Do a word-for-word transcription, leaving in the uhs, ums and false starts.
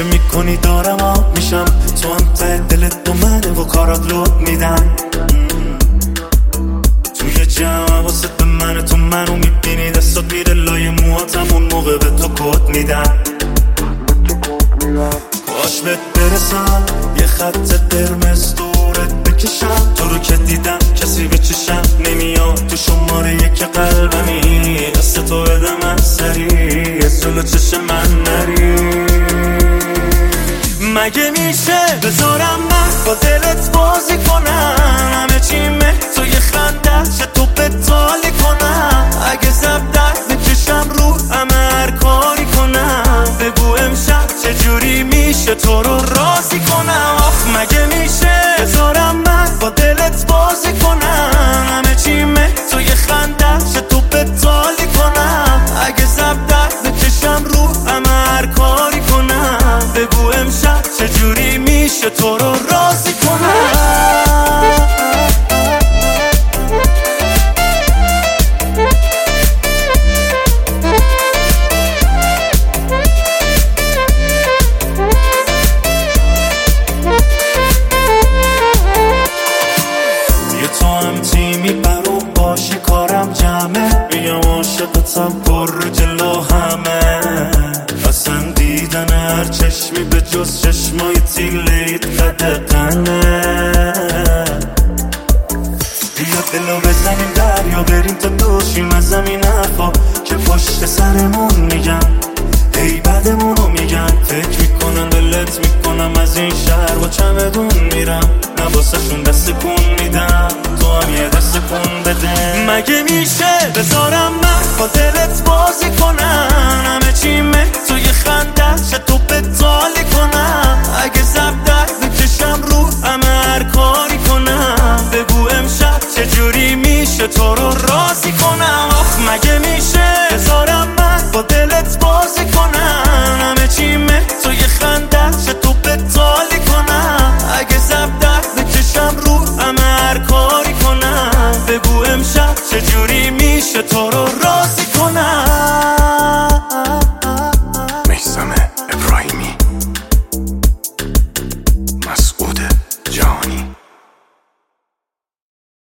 که میکنی دارم آب میشم، تو هم ته دلت تو منه و کارات لود میدن. توی جمع واسه به منه، تو منو میبینی دستات میره لای موهاتم، اون موقع به تو کد میدن. باش بهت برسم یه خط قرمز دورت بکشم، تو رو که دیدم کسی به چشم نمیاد، تو شماره یک قلبمی، دست تو بده من سری، از جلو چشم من نری. مگه میشه بذارم من با دلت بازی کنم، همه چیمه تو یه خنده چه تو بتالی کنم، اگه زب درد بکشم رو همه هر کاری کنم، بگو امشب چجوری میشه تو رو راضی کنم. آخ مگه میشه بذارم من با دلت بازی کنم، همه چیمه تو یه خنده چه تو بتالی کنم، اگه زب درد بکشم رو همه هر کاری کنم، بگو امشب چجوری میشه تو رو راضی کنم. تیمی برو باشی کارم جمعه، میگم عاشقتم پر جلو همه، اصلا دیدن هر چشمی به جز چشمای تیلیت قدقنه. بیا دلو بزنیم دریا بریم تا دوشیم از زمین حرفا که پشت سرمون میگن، ای بدمونو میگن، فکر میکنن دلت میکنم از این شهر با چمدون میرم، نباسه شون دست کن میدم، تو هم یه دست کن بده. مگه میشه بذارم من با دلت بازی کنم، همه چیمه تو یه خنده چه تو بتالی کنم، اگه زب درد بکشم رو همه هر کاری کنم، بگو امشب چجوری میشه تو رو راضی کنم. آخ مگه